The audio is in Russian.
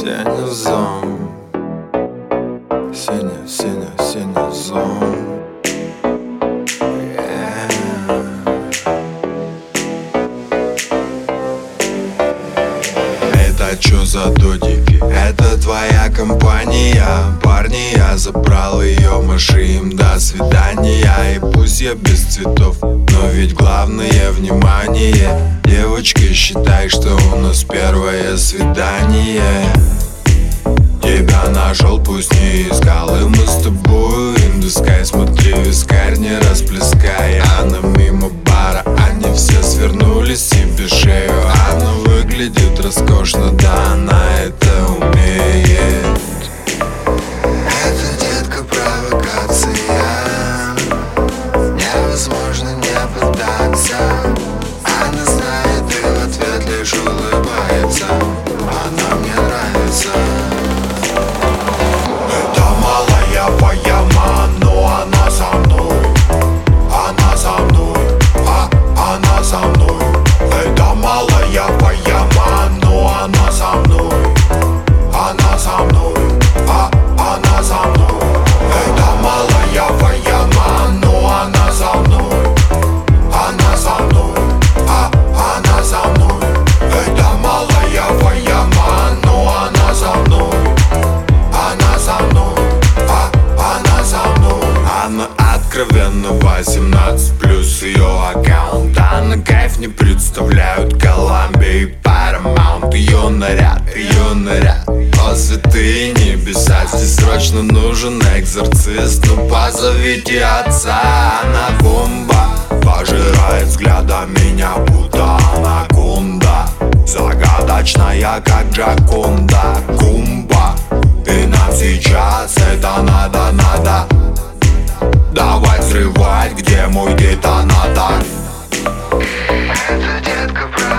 Сеня зон, Сеня зон. Это чё за додики? Это твоя компания. Парни, я забрал ее, маши им до свидания. И пусть я без цветов, но ведь главное внимание. Девочки, считай, что у нас первое свидание. Тебя нашел, пусть не искал, и мы с тобой in the sky. Смотри, вискарь не расплескай. Она мимо бара, они все свернули себе шею. Она выглядит роскошно, да, она это умеет. Это, детка, провокация. Невозможно не поддаться. Она знает и в ответ лишь улыбается. Она мне нравится. Это малая поэма, но она со мной. Она со мной, она со мной. Это малая поэма, но она со мной. Она со мной, она со мной. Это малая поэма, но она со мной. Она со мной, она со мной. Это малая поэма, но она со мной. Она со мной, она со мной. Она откровенно 18 плюс ее аккаунт. Она кайф не представляют Колумбия и Paramount. Ее наряд, о святые небеса. Здесь срочно нужен экзорцист, ну позовите отца. Она бомба, пожирает взглядом меня, будто анаконда. Загадочная, как Джаконда. Кумба, и нам сейчас это надо. Давай взрывать, где мой детонатор. Это, детка,